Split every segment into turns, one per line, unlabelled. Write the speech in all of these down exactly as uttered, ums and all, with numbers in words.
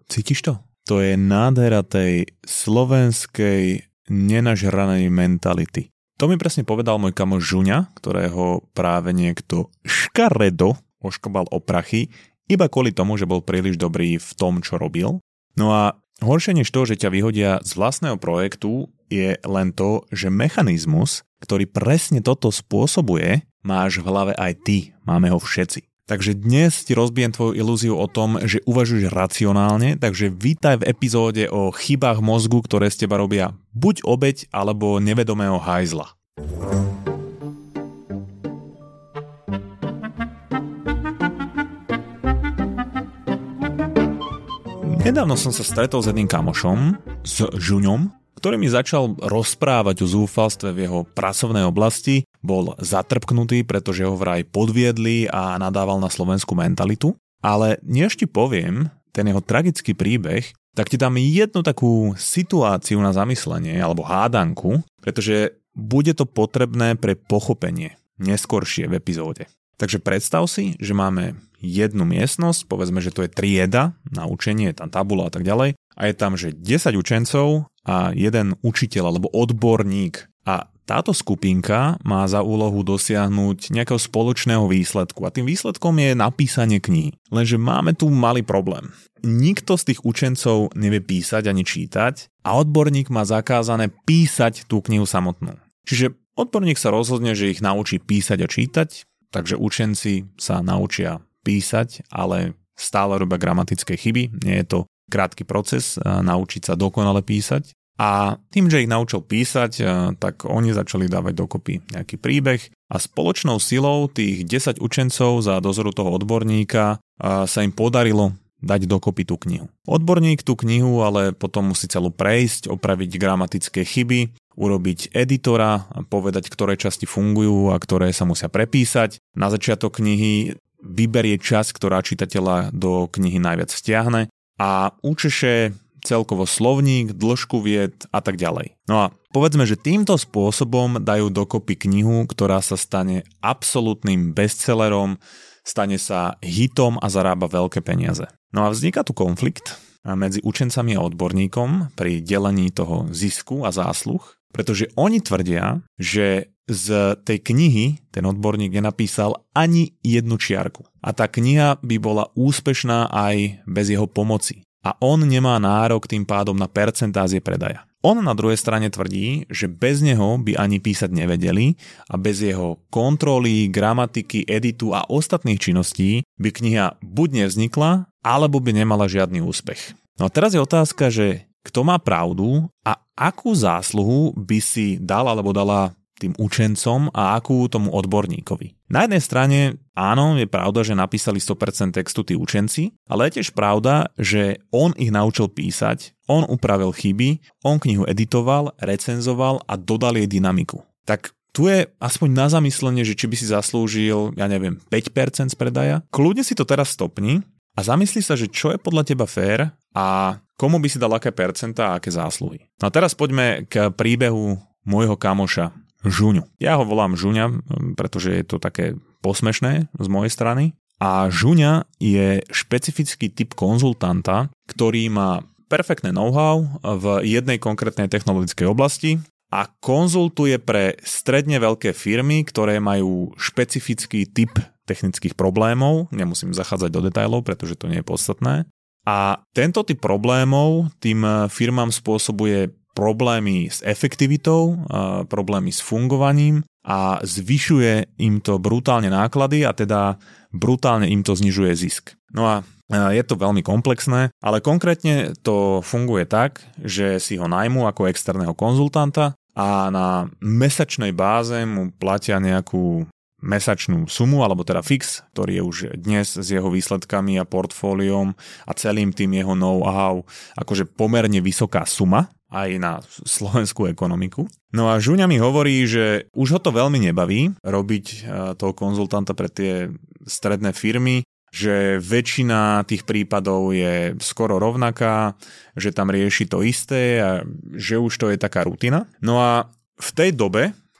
Cítiš to? To je nádhera tej slovenskej nenažranej mentality. To mi presne povedal môj kamoš Žuňa, ktorého práve niekto škaredo oškobal o prachy, iba kvôli tomu, že bol príliš dobrý v tom, čo robil. No a horšie než to, že ťa vyhodia z vlastného projektu, je len to, že mechanizmus, ktorý presne toto spôsobuje, máš v hlave aj ty, máme ho všetci. Takže dnes ti rozbijem tvoju ilúziu o tom, že uvažuješ racionálne, takže vítaj v epizóde o chybách mozgu, ktoré z teba robia buď obeť, alebo nevedomého hajzla. Nedávno som sa stretol s jedným kamošom, s Žuňom, ktorý mi začal rozprávať o zúfalstve v jeho pracovnej oblasti. Bol zatrpknutý, pretože ho vraj podviedli a nadával na slovenskú mentalitu. Ale než ti poviem ten jeho tragický príbeh, tak ti dám jednu takú situáciu na zamyslenie, alebo hádanku, pretože bude to potrebné pre pochopenie neskoršie v epizóde. Takže predstav si, že máme jednu miestnosť, povedzme, že to je trieda na učenie, je tam tabula a tak ďalej, a je tam, že desať učencov a jeden učiteľ alebo odborník. A táto skupinka má za úlohu dosiahnuť nejakého spoločného výsledku. A tým výsledkom je napísanie knihy. Lenže máme tu malý problém. Nikto z tých učencov nevie písať ani čítať a odborník má zakázané písať tú knihu samotnú. Čiže odborník sa rozhodne, že ich naučí písať a čítať, takže učenci sa naučia písať, ale stále robia gramatické chyby. Nie je to krátky proces naučiť sa dokonale písať. A tým, že ich naučil písať, tak oni začali dávať dokopy nejaký príbeh a spoločnou silou tých desať učencov za dozoru toho odborníka sa im podarilo dať dokopy tú knihu. Odborník tú knihu ale potom musí celú prejsť, opraviť gramatické chyby, urobiť editora, povedať, ktoré časti fungujú a ktoré sa musia prepísať. Na začiatok knihy vyberie časť, ktorá čitateľa do knihy najviac vtiahne a učeše celkovo slovník, dĺžku vied a tak ďalej. No a povedzme, že týmto spôsobom dajú dokopy knihu, ktorá sa stane absolútnym bestsellerom, stane sa hitom a zarába veľké peniaze. No a vzniká tu konflikt medzi učencami a odborníkom pri delení toho zisku a zásluh, pretože oni tvrdia, že z tej knihy ten odborník nenapísal ani jednu čiarku. A tá kniha by bola úspešná aj bez jeho pomoci. A on nemá nárok tým pádom na percentázie predaja. On na druhej strane tvrdí, že bez neho by ani písať nevedeli a bez jeho kontroly, gramatiky, editu a ostatných činností by kniha buď nevznikla, alebo by nemala žiadny úspech. No a teraz je otázka, že kto má pravdu a akú zásluhu by si dal alebo dala tým učencom a akú tomu odborníkovi. Na jednej strane, áno, je pravda, že napísali sto percent textu tí učenci, ale je tiež pravda, že on ich naučil písať, on upravil chyby, on knihu editoval, recenzoval a dodal jej dynamiku. Tak tu je aspoň na zamyslenie, že či by si zaslúžil, ja neviem, päť percent z predaja. Kľudne si to teraz stopni a zamysli sa, že čo je podľa teba fér a komu by si dal aké percentá a aké zásluhy. No a teraz poďme k príbehu môjho kamoša Žuňu. Ja ho volám Žuňa, pretože je to také posmešné z mojej strany. A Žuňa je špecifický typ konzultanta, ktorý má perfektné know-how v jednej konkrétnej technologickej oblasti a konzultuje pre stredne veľké firmy, ktoré majú špecifický typ technických problémov. Nemusím zachádzať do detailov, pretože to nie je podstatné. A tento typ problémov tým firmám spôsobuje problémy s efektivitou, problémy s fungovaním a zvyšuje im to brutálne náklady a teda brutálne im to znižuje zisk. No a je to veľmi komplexné, ale konkrétne to funguje tak, že si ho najmú ako externého konzultanta a na mesačnej báze mu platia nejakú mesačnú sumu, alebo teda fix, ktorý je už dnes s jeho výsledkami a portfóliom a celým tým jeho know-how akože pomerne vysoká suma aj na slovenskú ekonomiku. No a Žuňa mi hovorí, že už ho to veľmi nebaví robiť toho konzultanta pre tie stredné firmy, že väčšina tých prípadov je skoro rovnaká, že tam rieši to isté a že už to je taká rutina. No a v tej dobe,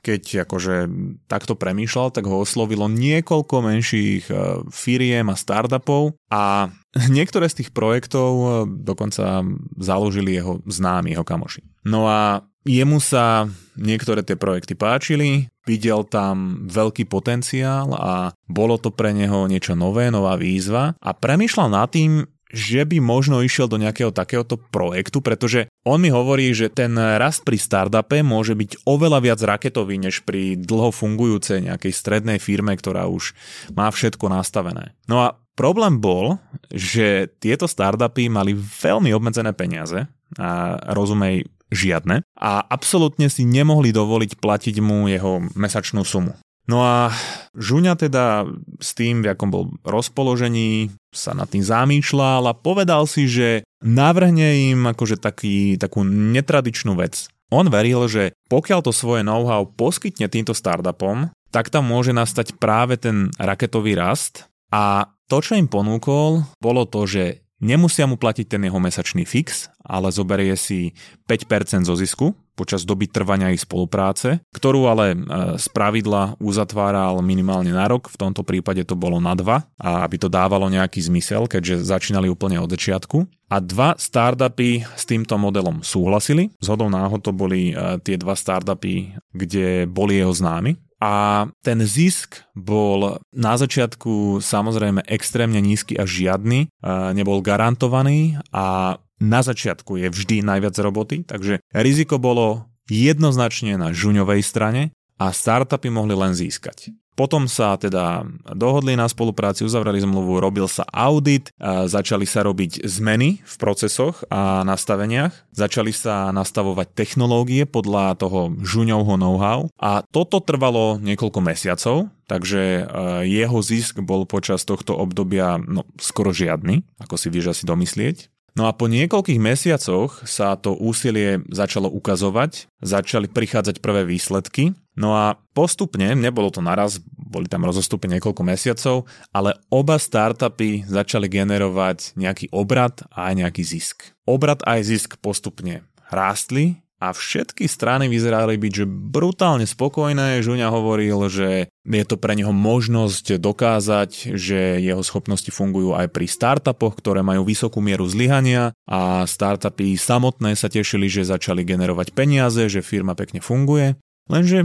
keď akože takto premýšľal, tak ho oslovilo niekoľko menších firiem a startupov a niektoré z tých projektov dokonca založili jeho známi, jeho kamoši. No a jemu sa niektoré tie projekty páčili, videl tam veľký potenciál a bolo to pre neho niečo nové, nová výzva a premýšľal nad tým, že by možno išiel do nejakého takéhoto projektu, pretože on mi hovorí, že ten rast pri startupe môže byť oveľa viac raketový, než pri dlho fungujúcej nejakej strednej firme, ktorá už má všetko nastavené. No a problém bol, že tieto startupy mali veľmi obmedzené peniaze, a rozumej žiadne, a absolútne si nemohli dovoliť platiť mu jeho mesačnú sumu. No a Žuňa teda s tým, v akom bol rozpoložení, sa nad tým zamýšľal a povedal si, že navrhne im akože taký, takú netradičnú vec. On veril, že pokiaľ to svoje know-how poskytne týmto startupom, tak tam môže nastať práve ten raketový rast a to, čo im ponúkol, bolo to, že nemusia mu platiť ten jeho mesačný fix, ale zoberie si päť percent zo zisku počas doby trvania ich spolupráce, ktorú ale z pravidla uzatváral minimálne na rok, v tomto prípade to bolo na dva, a aby to dávalo nejaký zmysel, keďže začínali úplne od začiatku. A dva startupy s týmto modelom súhlasili. Zhodou náhod to boli tie dva startupy, kde boli jeho známi. A ten zisk bol na začiatku samozrejme extrémne nízky až žiadny, nebol garantovaný a na začiatku je vždy najviac roboty, takže riziko bolo jednoznačne na Žuňovej strane a startupy mohli len získať. Potom sa teda dohodli na spolupráci, uzavreli zmluvu, robil sa audit, začali sa robiť zmeny v procesoch a nastaveniach, začali sa nastavovať technológie podľa toho Žuňovho know-how a toto trvalo niekoľko mesiacov, takže jeho zisk bol počas tohto obdobia no, skoro žiadny, ako si vieš asi domyslieť. No a po niekoľkých mesiacoch sa to úsilie začalo ukazovať, začali prichádzať prvé výsledky, no a postupne, nebolo to naraz, boli tam rozostupy niekoľko mesiacov, ale oba startupy začali generovať nejaký obrat a aj nejaký zisk. Obrat a aj zisk postupne rástli a všetky strany vyzerali byť, že brutálne spokojné. Žuňa hovoril, že je to pre neho možnosť dokázať, že jeho schopnosti fungujú aj pri startupoch, ktoré majú vysokú mieru zlyhania a startupy samotné sa tešili, že začali generovať peniaze, že firma pekne funguje. Lenže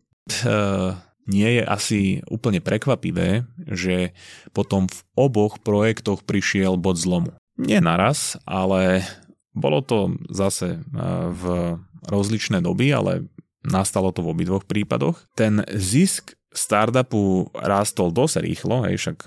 uh, nie je asi úplne prekvapivé, že potom v oboch projektoch prišiel bod zlomu. Nie naraz, ale bolo to zase v rozličné doby, ale nastalo to v obidvoch prípadoch. Ten zisk startupu rástol dosť rýchlo, hej, však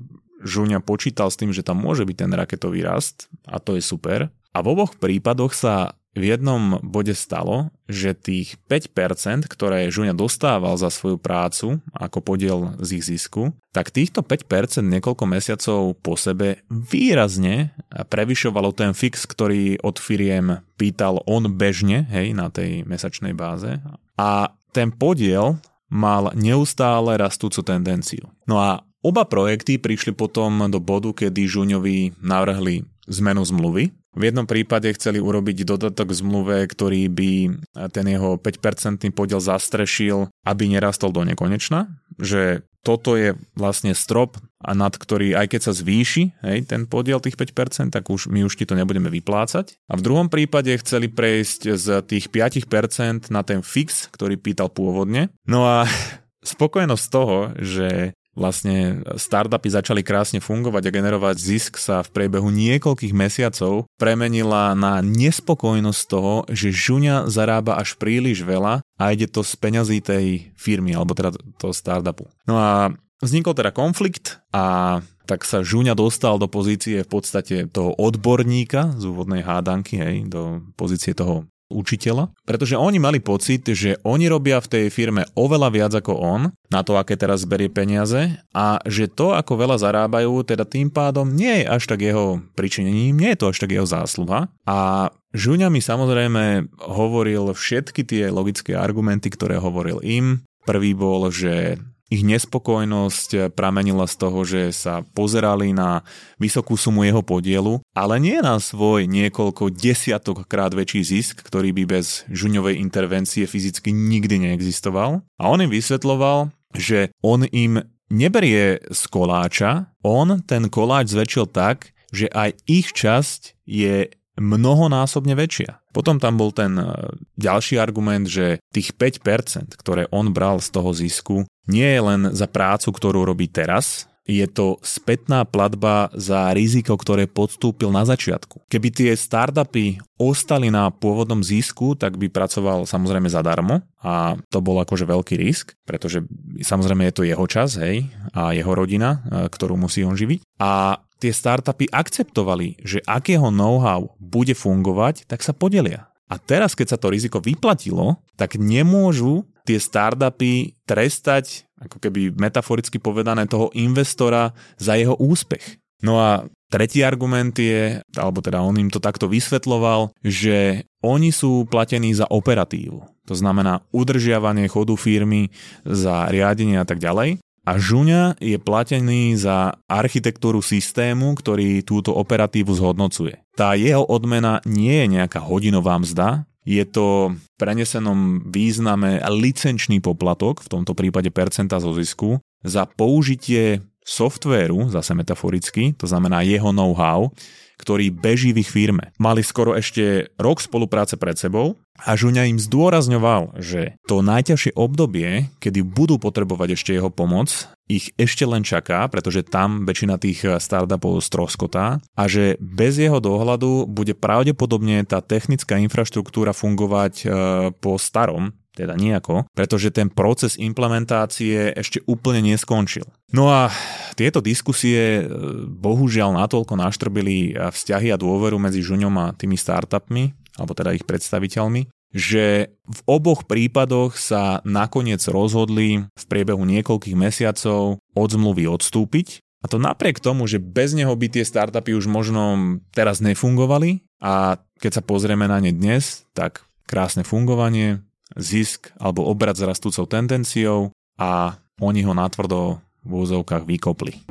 Žuňa počítal s tým, že tam môže byť ten raketový rast a to je super. A v oboch prípadoch sa v jednom bode stalo, že tých päť percent, ktoré Žuňa dostával za svoju prácu ako podiel z ich zisku, tak týchto päť percent niekoľko mesiacov po sebe výrazne prevyšovalo ten fix, ktorý od firiem pýtal on bežne, hej, na tej mesačnej báze. A ten podiel mal neustále rastúcu tendenciu. No a oba projekty prišli potom do bodu, kedy Žuňovi navrhli zmenu zmluvy. V jednom prípade chceli urobiť dodatok k zmluve, ktorý by ten jeho päť percentný podiel zastrešil, aby nerastol do nekonečna, že toto je vlastne strop, a nad ktorý aj keď sa zvýši, hej, ten podiel tých päť percent, tak už my už ti to nebudeme vyplácať. A v druhom prípade chceli prejsť z tých päť percent na ten fix, ktorý pýtal pôvodne. No a spokojnosť z toho, že vlastne startupy začali krásne fungovať a generovať zisk, sa v priebehu niekoľkých mesiacov premenila na nespokojnosť z toho, že Žuňa zarába až príliš veľa a ide to z peňazí tej firmy, alebo teda toho startupu. No a vznikol teda konflikt a tak sa Žuňa dostal do pozície v podstate toho odborníka z úvodnej hádanky, hej, do pozície toho učiteľa, pretože oni mali pocit, že oni robia v tej firme oveľa viac ako on na to, aké teraz berie peniaze a že to, ako veľa zarábajú, teda tým pádom nie je až tak jeho pričinením, nie je to až tak jeho zásluha. A Žuňa mi samozrejme hovoril všetky tie logické argumenty, ktoré hovoril im. Prvý bol, že ich nespokojnosť pramenila z toho, že sa pozerali na vysokú sumu jeho podielu, ale nie na svoj niekoľko desiatok krát väčší zisk, ktorý by bez Žuňovej intervencie fyzicky nikdy neexistoval. A on im vysvetľoval, že on im neberie z koláča, on ten koláč zväčšil tak, že aj ich časť je mnohonásobne väčšia. Potom tam bol ten ďalší argument, že tých päť percent, ktoré on bral z toho zisku, nie je len za prácu, ktorú robí teraz, je to spätná platba za riziko, ktoré podstúpil na začiatku. Keby tie startupy ostali na pôvodnom zisku, tak by pracoval samozrejme zadarmo a to bol akože veľký risk, pretože samozrejme je to jeho čas, hej, a jeho rodina, ktorú musí on živiť. A tie startupy akceptovali, že ak jeho know-how bude fungovať, tak sa podelia. A teraz, keď sa to riziko vyplatilo, tak nemôžu tie startupy trestať, ako keby metaforicky povedané, toho investora za jeho úspech. No a tretí argument je, alebo teda on im to takto vysvetľoval, že oni sú platení za operatívu. To znamená udržiavanie chodu firmy, za riadenie a tak ďalej. A Žuňa je platený za architektúru systému, ktorý túto operatívu zhodnocuje. Tá jeho odmena nie je nejaká hodinová mzda, je to v prenesenom význame licenčný poplatok, v tomto prípade percenta zo zisku, za použitie softvéru, zase metaforicky, to znamená jeho know-how, ktorý beží v ich firme. Mali skoro ešte rok spolupráce pred sebou a Žuňa im zdôrazňoval, že to najťažšie obdobie, kedy budú potrebovať ešte jeho pomoc, ich ešte len čaká, pretože tam väčšina tých startupov stroskotá a že bez jeho dohľadu bude pravdepodobne tá technická infraštruktúra fungovať e, po starom, teda nejako, pretože ten proces implementácie ešte úplne neskončil. No a tieto diskusie bohužiaľ natoľko naštrbili vzťahy a dôveru medzi Žuňom a tými startupmi, alebo teda ich predstaviteľmi, že v oboch prípadoch sa nakoniec rozhodli v priebehu niekoľkých mesiacov od zmluvy odstúpiť. A to napriek tomu, že bez neho by tie startupy už možno teraz nefungovali a keď sa pozrieme na ne dnes, tak krásne fungovanie, zisk alebo obrat s rastúcou tendenciou a oni ho natvrdo v úzovkách vykopli.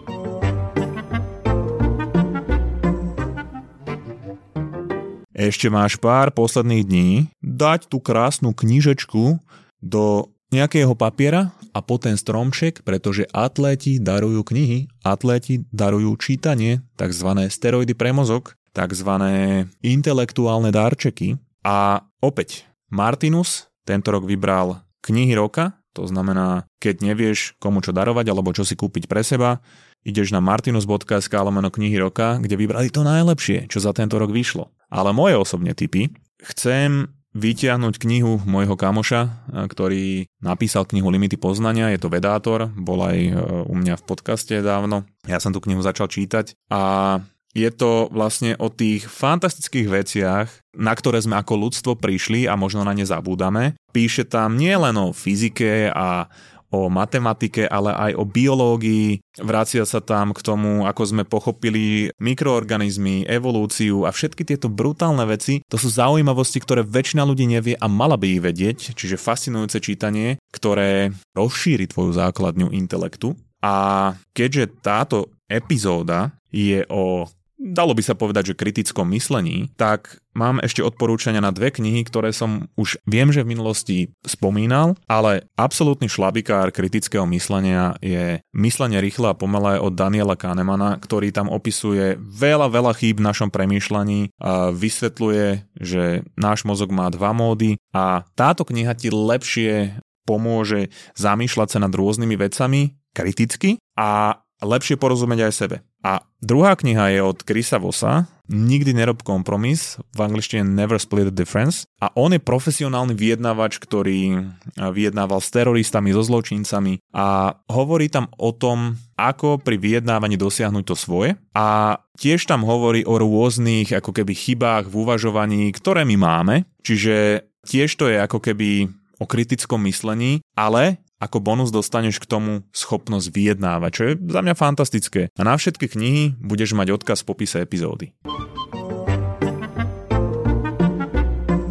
Ešte máš pár posledných dní dať tú krásnu knižečku do nejakého papiera a po ten stromček, pretože atléti darujú knihy, atléti darujú čítanie, takzvané steroidy pre mozog, takzvané intelektuálne darčeky a opäť Martinus tento rok vybral knihy roka, to znamená, keď nevieš komu čo darovať alebo čo si kúpiť pre seba, ideš na martinus bodka es ká lomeno knihy roka, kde vybrali to najlepšie, čo za tento rok vyšlo. Ale moje osobné tipy, chcem vytiahnuť knihu môjho kamoša, ktorý napísal knihu Limity poznania, je to vedátor, bol aj u mňa v podcaste dávno, ja som tú knihu začal čítať a je to vlastne o tých fantastických veciach, na ktoré sme ako ľudstvo prišli a možno na ne zabúdame. Píše tam nie len o fyzike a o matematike, ale aj o biológii. Vracia sa tam k tomu, ako sme pochopili mikroorganizmy, evolúciu a všetky tieto brutálne veci. To sú zaujímavosti, ktoré väčšina ľudí nevie a mala by ich vedieť, čiže fascinujúce čítanie, ktoré rozšíri tvoju základňu intelektu. A keďže táto epizóda je o, dalo by sa povedať, že kritickom myslení, tak mám ešte odporúčania na dve knihy, ktoré som už viem, že v minulosti spomínal, ale absolútny šlabikár kritického myslenia je Myslenie rýchle a pomalé od Daniela Kahnemana, ktorý tam opisuje veľa, veľa chýb v našom premýšľaní a vysvetľuje, že náš mozog má dva módy a táto kniha ti lepšie pomôže zamýšľať sa nad rôznymi vecami kriticky a lepšie porozumieť aj sebe. A druhá kniha je od Chrisa Vossa, Nikdy nerob kompromis, v angličtine Never Split the Difference. A on je profesionálny vyjednávač, ktorý vyjednával s teroristami, so zločincami a hovorí tam o tom, ako pri vyjednávaní dosiahnuť to svoje. A tiež tam hovorí o rôznych ako keby chybách v uvažovaní, ktoré my máme. Čiže tiež to je ako keby o kritickom myslení, ale ako bonus dostaneš k tomu schopnosť vyjednávať, čo je za mňa fantastické. A na všetky knihy budeš mať odkaz v popise epizódy.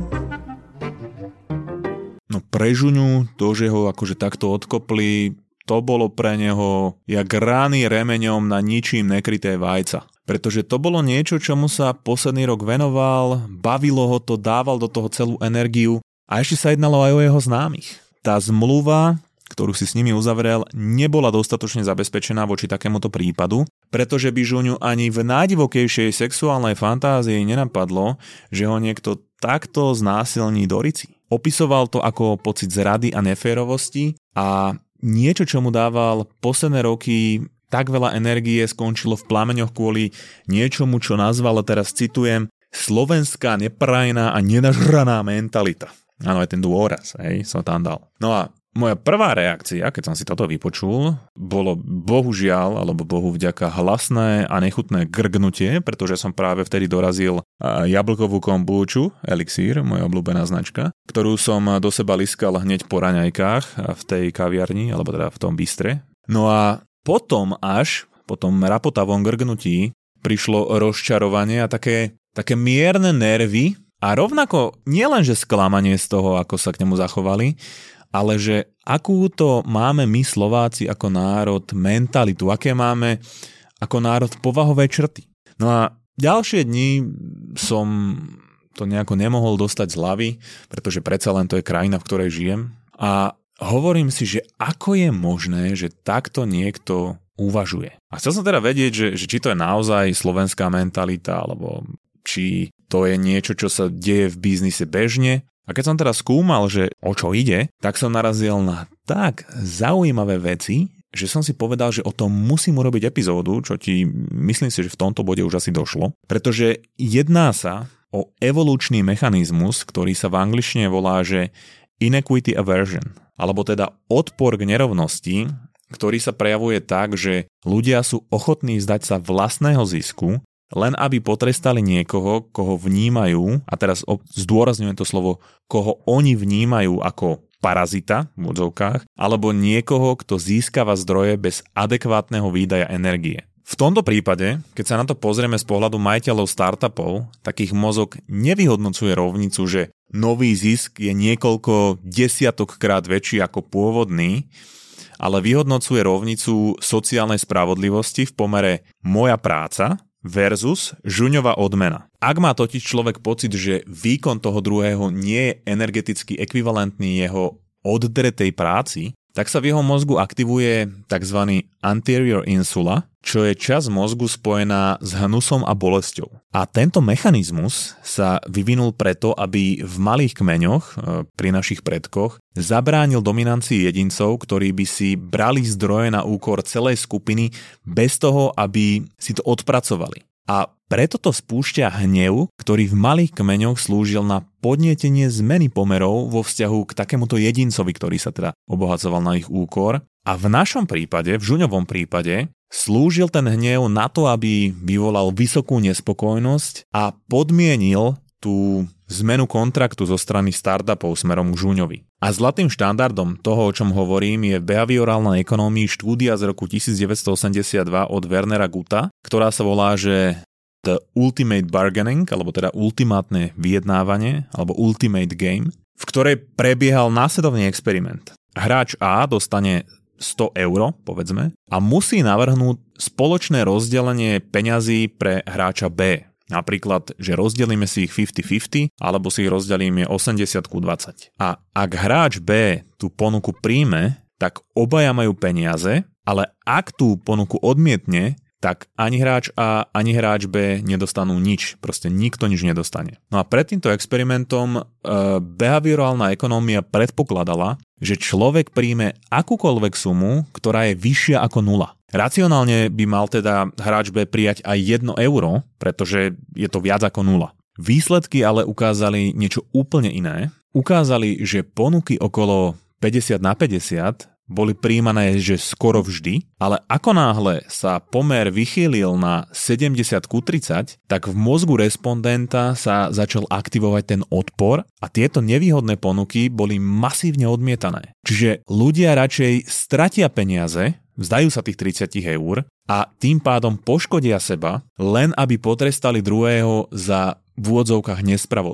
No pre Žuňu, to, že ho akože takto odkopli, to bolo pre neho jak rány remeňom na ničím nekryté vajca. Pretože to bolo niečo, čomu sa posledný rok venoval, bavilo ho to, dával do toho celú energiu a ešte sa jednalo aj o jeho známych. Tá zmluva, ktorú si s nimi uzavrel, nebola dostatočne zabezpečená voči takémuto prípadu, pretože by Žuňu ani v najdivokejšej sexuálnej fantázii nenapadlo, že ho niekto takto znásilní do rici. Opisoval to ako pocit zrady a neférovosti a niečo, čo mu dával posledné roky tak veľa energie, skončilo v plameňoch kvôli niečomu, čo nazval, teraz citujem, slovenská neprajná a nenažraná mentalita. Áno, aj ten dôraz, hej, som tam dal. No a moja prvá reakcia, keď som si toto vypočul, bolo bohužiaľ, alebo bohu vďaka, hlasné a nechutné grgnutie, pretože som práve vtedy dorazil jablkovú kombuču, Elixír, moja obľúbená značka, ktorú som do seba liskal hneď po raňajkách v tej kaviarni, alebo teda v tom bistre. No a potom až, po tom rapotavom grgnutí, prišlo rozčarovanie a také, také mierne nervy a rovnako nielenže sklamanie z toho, ako sa k nemu zachovali, ale že akú to máme my Slováci ako národ mentalitu, aké máme ako národ povahové črty. No a ďalšie dni som to nejako nemohol dostať z hlavy, pretože predsa len to je krajina, v ktorej žijem. A hovorím si, že ako je možné, že takto niekto uvažuje. A chcel som teda vedieť, že, že či to je naozaj slovenská mentalita, alebo či to je niečo, čo sa deje v biznise bežne. A keď som teda skúmal, že o čo ide, tak som narazil na tak zaujímavé veci, že som si povedal, že o tom musím urobiť epizódu, čo ti myslím si, že v tomto bode už asi došlo. Pretože jedná sa o evolučný mechanizmus, ktorý sa v angličtine volá, že inequity aversion, alebo teda odpor k nerovnosti, ktorý sa prejavuje tak, že ľudia sú ochotní vzdať sa vlastného zisku, len aby potrestali niekoho, koho vnímajú, a teraz zdôrazňujem to slovo, koho oni vnímajú ako parazita v odzovkách, alebo niekoho, kto získava zdroje bez adekvátneho výdaja energie. V tomto prípade, keď sa na to pozrieme z pohľadu majiteľov startupov, tak ich mozog nevyhodnocuje rovnicu, že nový zisk je niekoľko desiatok krát väčší ako pôvodný, ale vyhodnocuje rovnicu sociálnej spravodlivosti v pomere moja práca versus Žuňová odmena. Ak má totiž človek pocit, že výkon toho druhého nie je energeticky ekvivalentný jeho oddretej práci, tak sa v jeho mozgu aktivuje tzv. Anterior insula, čo je časť mozgu spojená s hnusom a bolesťou. A tento mechanizmus sa vyvinul preto, aby v malých kmeňoch, pri našich predkoch, zabránil dominancii jedincov, ktorí by si brali zdroje na úkor celej skupiny bez toho, aby si to odpracovali. A preto to spúšťa hnev, ktorý v malých kmeňoch slúžil na podnietenie zmeny pomerov vo vzťahu k takémuto jedincovi, ktorý sa teda obohacoval na ich úkor. A v našom prípade, v Žuňovom prípade, slúžil ten hnev na to, aby vyvolal vysokú nespokojnosť a podmienil tú zmenu kontraktu zo strany startupov smerom k Žuňovi. A zlatým štandardom toho, o čom hovorím, je v behaviorálnej ekonómii štúdia z roku devätnásťstoosemdesiatdva od Wernera Gutta, ktorá sa volá, že The Ultimate Bargaining, alebo teda ultimátne vyjednávanie, alebo Ultimate Game, v ktorej prebiehal následovný experiment. Hráč A dostane sto eur, povedzme, a musí navrhnúť spoločné rozdelenie peňazí pre hráča B. Napríklad, že rozdelíme si ich päťdesiat päťdesiat, alebo si ich rozdelíme osemdesiat ku dvadsať. A ak hráč B tú ponuku príjme, tak obaja majú peniaze, ale ak tú ponuku odmietne, tak ani hráč A, ani hráč B nedostanú nič. Proste nikto nič nedostane. No a pred týmto experimentom e, behaviorálna ekonómia predpokladala, že človek príjme akúkoľvek sumu, ktorá je vyššia ako nula. Racionálne by mal teda hráč B prijať aj jedno euro, pretože je to viac ako nula. Výsledky ale ukázali niečo úplne iné. Ukázali, že ponuky okolo päťdesiat na päťdesiat boli prijímané, že skoro vždy, ale ako náhle sa pomer vychýlil na sedemdesiat ku tridsať, tak v mozgu respondenta sa začal aktivovať ten odpor a tieto nevýhodné ponuky boli masívne odmietané. Čiže ľudia radšej stratia peniaze, vzdajú sa tých tridsať eur a tým pádom poškodia seba, len aby potrestali druhého za v úvodzovkách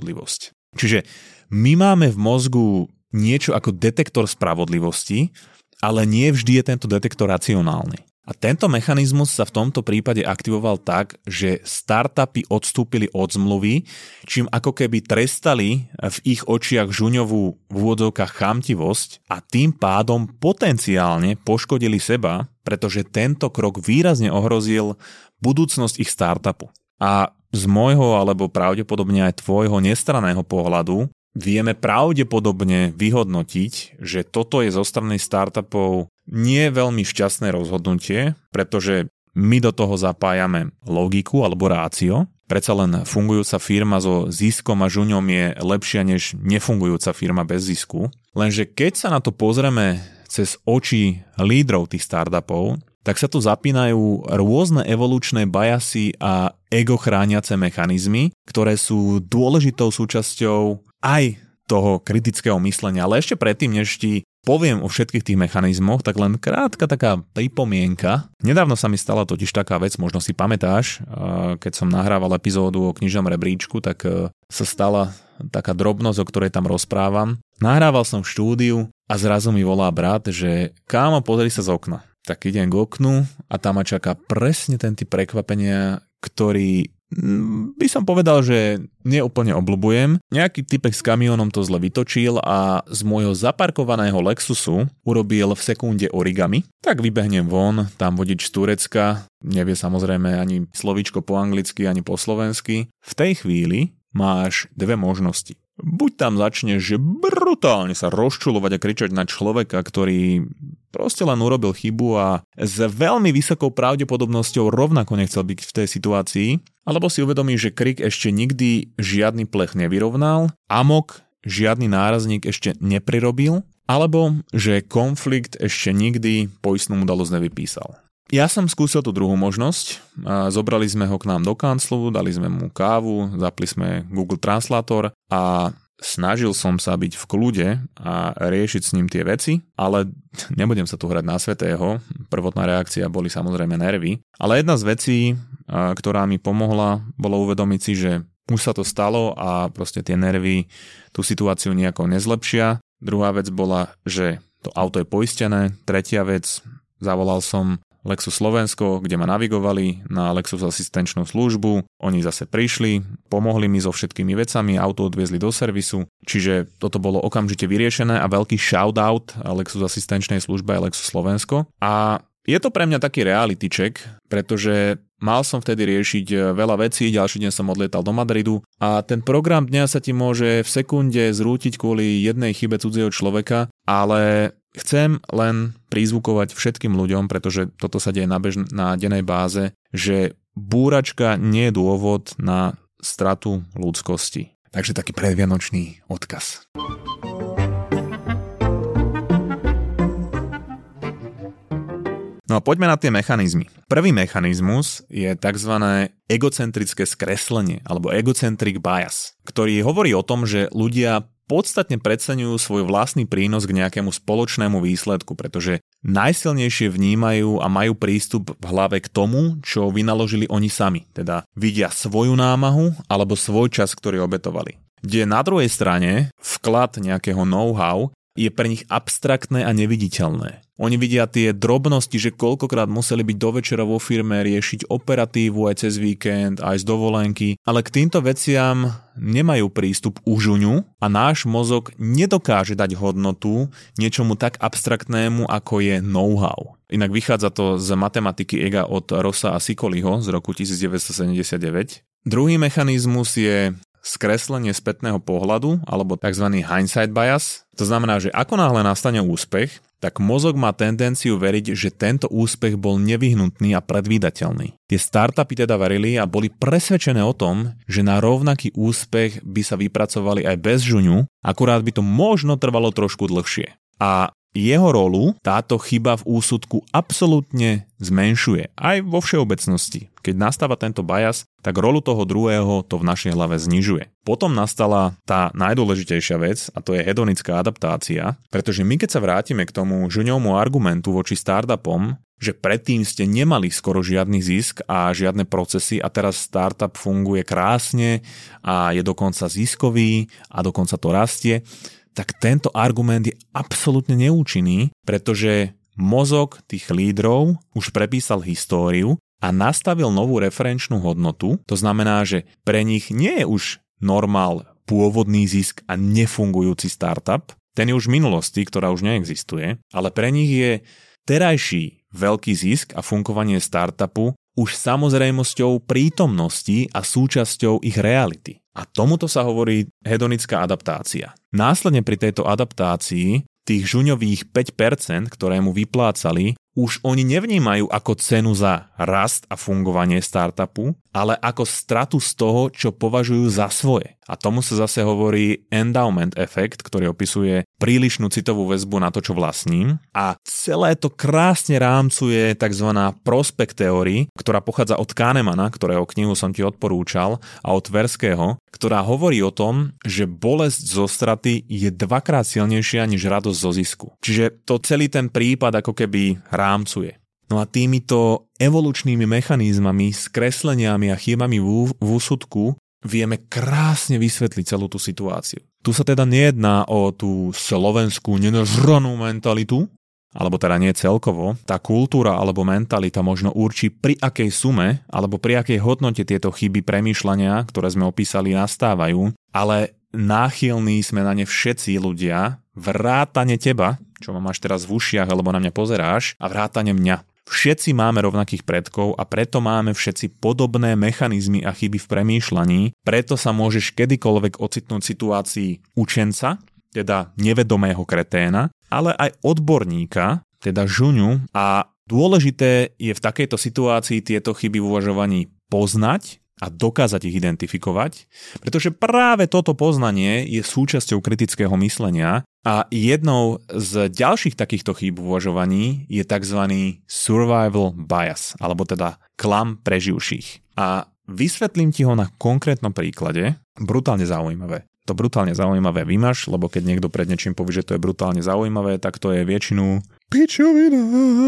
nespravodlivosť. Čiže my máme v mozgu niečo ako detektor spravodlivosti ale nie vždy je tento detektor racionálny. A tento mechanizmus sa v tomto prípade aktivoval tak, že startupy odstúpili od zmluvy, čím ako keby trestali v ich očiach Žuňovú v úvodzovkách chamtivosť a tým pádom potenciálne poškodili seba, pretože tento krok výrazne ohrozil budúcnosť ich startupu. A z môjho alebo pravdepodobne aj tvojho nestranného pohľadu vieme pravdepodobne vyhodnotiť, že toto je zo strany startupov nie veľmi šťastné rozhodnutie, pretože my do toho zapájame logiku alebo rácio. Predsa len fungujúca firma so ziskom a žuňom je lepšia než nefungujúca firma bez zisku. Lenže keď sa na to pozrieme cez oči lídrov tých startupov, tak sa tu zapínajú rôzne evolučné biasy a ego chrániace mechanizmy, ktoré sú dôležitou súčasťou aj toho kritického myslenia. Ale ešte predtým, než ti poviem o všetkých tých mechanizmoch, tak len krátka taká pripomienka. Nedávno sa mi stala totiž taká vec, možno si pamätáš, keď som nahrával epizódu o knižnom rebríčku, tak sa stala taká drobnosť, o ktorej tam rozprávam. Nahrával som v štúdiu a zrazu mi volá brat, že kámo, pozri sa z okna. Tak idem k oknu a tam ma čaká presne ten typ prekvapenia, ktorý by som povedal, že neúplne obľúbujem. Nejaký typek s kamiónom to zle vytočil a z môjho zaparkovaného Lexusu urobil v sekunde origami. Tak vybehnem von, tam vodič z Turecka, nevie samozrejme ani slovíčko po anglicky, ani po slovensky. V tej chvíli máš dve možnosti. Buď tam začneš brutálne sa rozčulovať a kričať na človeka, ktorý proste len urobil chybu a s veľmi vysokou pravdepodobnosťou rovnako nechcel byť v tej situácii, alebo si uvedomíš, že krik ešte nikdy žiadny plech nevyrovnal, amok žiadny nárazník ešte neprirobil, alebo že konflikt ešte nikdy poistnú udalosť nevypísal. Ja som skúsil tú druhú možnosť, zobrali sme ho k nám do kanclu, dali sme mu kávu, zapli sme Google Translator a snažil som sa byť v kľude a riešiť s ním tie veci, ale nebudem sa tu hrať na svätého, prvotná reakcia boli samozrejme nervy, ale jedna z vecí, ktorá mi pomohla, bolo uvedomiť si, že už sa to stalo a proste tie nervy tú situáciu nejako nezlepšia. Druhá vec bola, že to auto je poistené, tretia vec, zavolal som Lexus Slovensko, kde ma navigovali na Lexus asistenčnú službu. Oni zase prišli, pomohli mi so všetkými vecami, auto odviezli do servisu, čiže toto bolo okamžite vyriešené a veľký shoutout Lexus asistenčnej službe a Lexus Slovensko. A je to pre mňa taký reality check, pretože mal som vtedy riešiť veľa vecí, ďalší deň som odlietal do Madridu a ten program dňa sa ti môže v sekunde zrútiť kvôli jednej chybe cudzieho človeka, ale chcem len prizvukovať všetkým ľuďom, pretože toto sa deje na, bež- na dennej báze, že búračka nie je dôvod na stratu ľudskosti. Takže taký predvianočný odkaz. No a poďme na tie mechanizmy. Prvý mechanizmus je tzv. Egocentrické skreslenie alebo egocentric bias, ktorý hovorí o tom, že ľudia podstatne preceňujú svoj vlastný prínos k nejakému spoločnému výsledku, pretože najsilnejšie vnímajú a majú prístup v hlave k tomu, čo vynaložili oni sami, teda vidia svoju námahu alebo svoj čas, ktorý obetovali. Kde na druhej strane vklad nejakého know-how je pre nich abstraktné a neviditeľné. Oni vidia tie drobnosti, že koľkokrát museli byť do večera vo firme, riešiť operatívu aj cez víkend, aj z dovolenky, ale k týmto veciam nemajú prístup užuňu a náš mozog nedokáže dať hodnotu niečomu tak abstraktnému, ako je know-how. Inak vychádza to z matematiky ega od Rossa a Sicoliho z roku devätnásťsedemdesiatdeväť. Druhý mechanizmus je skreslenie spätného pohľadu alebo tzv. Hindsight bias. To znamená, že ako náhle nastane úspech, tak mozog má tendenciu veriť, že tento úspech bol nevyhnutný a predvídateľný. Tie startupy teda verili a boli presvedčené o tom, že na rovnaký úspech by sa vypracovali aj bez žuňu, akurát by to možno trvalo trošku dlhšie. A jeho rolu táto chyba v úsudku absolútne zmenšuje, aj vo všeobecnosti. Keď nastáva tento bias, tak rolu toho druhého to v našej hlave znižuje. Potom nastala tá najdôležitejšia vec, a to je hedonická adaptácia, pretože my keď sa vrátime k tomu žuňovmu argumentu voči startupom, že predtým ste nemali skoro žiadny zisk a žiadne procesy a teraz startup funguje krásne a je dokonca ziskový a dokonca to rastie, tak tento argument je absolútne neúčinný, pretože mozog tých lídrov už prepísal históriu a nastavil novú referenčnú hodnotu. To znamená, že pre nich nie je už normál pôvodný zisk a nefungujúci startup. Ten je už v minulosti, ktorá už neexistuje, ale pre nich je terajší veľký zisk a fungovanie startupu už samozrejmosťou prítomnosti a súčasťou ich reality. A tomuto sa hovorí hedonická adaptácia. Následne pri tejto adaptácii tých žuňových päť percent, ktoré mu vyplácali, už oni nevnímajú ako cenu za rast a fungovanie startupu, ale ako stratu z toho, čo považujú za svoje. A tomu sa zase hovorí endowment efekt, ktorý opisuje prílišnú citovú väzbu na to, čo vlastním. A celé to krásne rámcuje tzv. Prospekt theory, ktorá pochádza od Kahnemana, ktorého knihu som ti odporúčal, a od Tverského, ktorá hovorí o tom, že bolesť zo straty je dvakrát silnejšia než radosť zo zisku. Čiže to celý ten prípad ako keby rámcuje. No a týmito evolučnými mechanizmami, skresleniami a chybami v, v úsudku vieme krásne vysvetliť celú tú situáciu. Tu sa teda nejedná o tú slovenskú nenažranú mentalitu, alebo teda nie celkovo. Tá kultúra alebo mentalita možno určí, pri akej sume alebo pri akej hodnote tieto chyby premýšľania, ktoré sme opísali, nastávajú, ale náchylní sme na ne všetci ľudia, vrátane teba, čo ma máš teraz v ušiach alebo na mňa pozeráš, a vrátane mňa. Všetci máme rovnakých predkov a preto máme všetci podobné mechanizmy a chyby v premýšľaní, preto sa môžeš kedykoľvek ocitnúť v situácii učenca, teda nevedomého kreténa, ale aj odborníka, teda žuňu, a dôležité je v takejto situácii tieto chyby v uvažovaní poznať a dokázať ich identifikovať, pretože práve toto poznanie je súčasťou kritického myslenia a jednou z ďalších takýchto chýb v uvažovaní je tzv. Survival bias, alebo teda klam preživších. A vysvetlím ti ho na konkrétnom príklade, brutálne zaujímavé. To brutálne zaujímavé vymaš, lebo keď niekto pred niečím povie, že to je brutálne zaujímavé, tak to je väčšinu pičovina.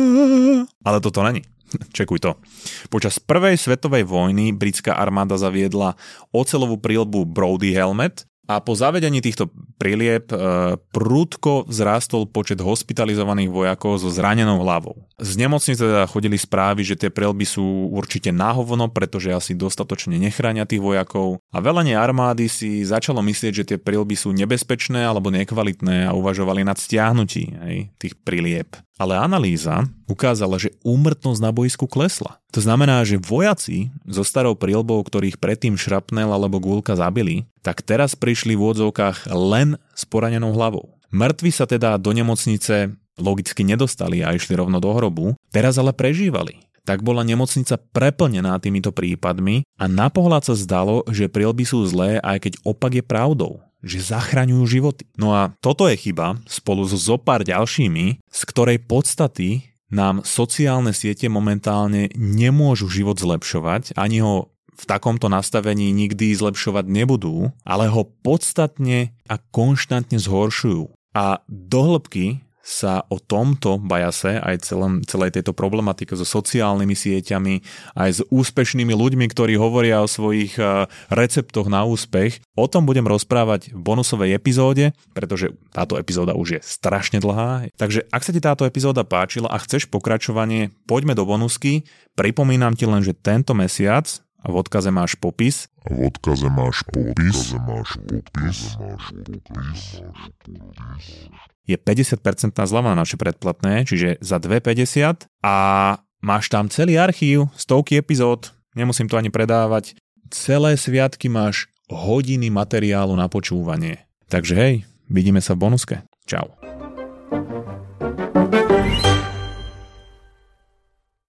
Ale toto není. Čekuj to. Počas prvej svetovej vojny britská armáda zaviedla oceľovú príľbu Brodie Helmet a po zavedení týchto prílieb e, prudko vzrástol počet hospitalizovaných vojakov so zranenou hlavou. Z nemocnice teda chodili správy, že tie príľby sú určite na hovno, pretože asi dostatočne nechránia tých vojakov, a velenie armády si začalo myslieť, že tie príľby sú nebezpečné alebo nekvalitné a uvažovali nad stiahnutí hej, tých prílieb. Ale analýza ukázala, že úmrtnosť na boisku klesla. To znamená, že vojaci so starou príľbou, ktorých predtým šrapnel alebo guľka zabili, tak teraz prišli v odzovkách len s poranenou hlavou. Mŕtvi sa teda do nemocnice logicky nedostali a išli rovno do hrobu, teraz ale prežívali. Tak bola nemocnica preplnená týmito prípadmi a na pohľad sa zdalo, že príľby sú zlé, aj keď opak je pravdou, že zachraňujú životy. No a toto je chyba spolu so zopár ďalšími, z ktorej podstaty nám sociálne siete momentálne nemôžu život zlepšovať, ani ho v takomto nastavení nikdy zlepšovať nebudú, ale ho podstatne a konštantne zhoršujú. A do hĺbky sa o tomto biase, aj celom, celej tejto problematike so sociálnymi sieťami, aj s úspešnými ľuďmi, ktorí hovoria o svojich receptoch na úspech, o tom budem rozprávať v bonusovej epizóde, pretože táto epizóda už je strašne dlhá. Takže ak sa ti táto epizóda páčila a chceš pokračovanie, poďme do bonusky. Pripomínam ti len, že tento mesiac, a v odkaze máš popis.
A v odkaze máš popis. máš popis.
Je päťdesiat percent zľava na naše predplatné, čiže za dve päťdesiat, a máš tam celý archív, stovky epizód, nemusím to ani predávať. Celé sviatky máš hodiny materiálu na počúvanie. Takže hej, vidíme sa v bonuske. Čau.